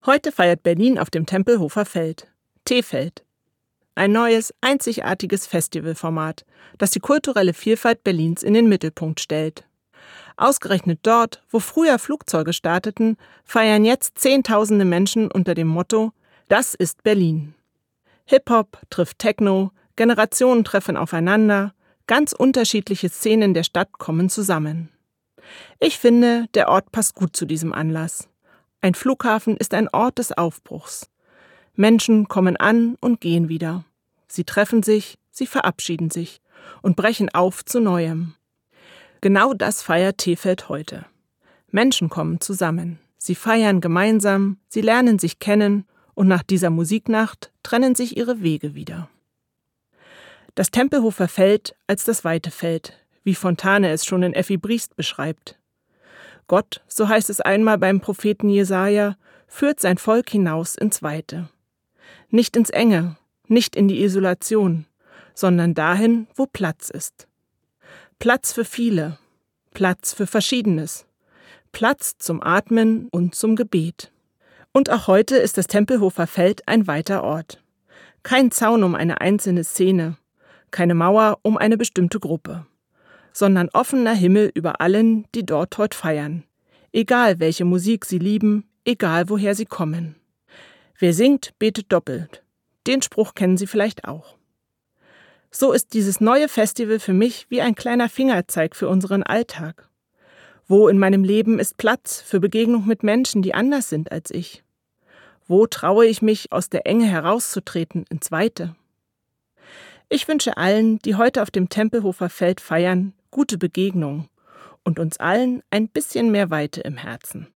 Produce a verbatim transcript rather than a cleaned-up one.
Heute feiert Berlin auf dem Tempelhofer Feld. T-Feld. Ein neues, einzigartiges Festivalformat, das die kulturelle Vielfalt Berlins in den Mittelpunkt stellt. Ausgerechnet dort, wo früher Flugzeuge starteten, feiern jetzt Zehntausende Menschen unter dem Motto: Das ist Berlin. Hip-Hop trifft Techno, Generationen treffen aufeinander, ganz unterschiedliche Szenen der Stadt kommen zusammen. Ich finde, der Ort passt gut zu diesem Anlass. Ein Flughafen ist ein Ort des Aufbruchs. Menschen kommen an und gehen wieder. Sie treffen sich, sie verabschieden sich und brechen auf zu Neuem. Genau das feiert T-Feld heute. Menschen kommen zusammen. Sie feiern gemeinsam, sie lernen sich kennen und nach dieser Musiknacht trennen sich ihre Wege wieder. Das Tempelhofer Feld als das weite Feld, wie Fontane es schon in Effi Briest beschreibt. Gott, so heißt es einmal beim Propheten Jesaja, führt sein Volk hinaus ins Weite. Nicht ins Enge, nicht in die Isolation, sondern dahin, wo Platz ist. Platz für viele, Platz für Verschiedenes, Platz zum Atmen und zum Gebet. Und auch heute ist das Tempelhofer Feld ein weiter Ort. Kein Zaun um eine einzelne Szene, keine Mauer um eine bestimmte Gruppe, sondern offener Himmel über allen, die dort heute feiern. Egal, welche Musik sie lieben, egal, woher sie kommen. Wer singt, betet doppelt. Den Spruch kennen Sie vielleicht auch. So ist dieses neue Festival für mich wie ein kleiner Fingerzeig für unseren Alltag. Wo in meinem Leben ist Platz für Begegnung mit Menschen, die anders sind als ich? Wo traue ich mich, aus der Enge herauszutreten ins Weite? Ich wünsche allen, die heute auf dem Tempelhofer Feld feiern, gute Begegnungen und uns allen ein bisschen mehr Weite im Herzen.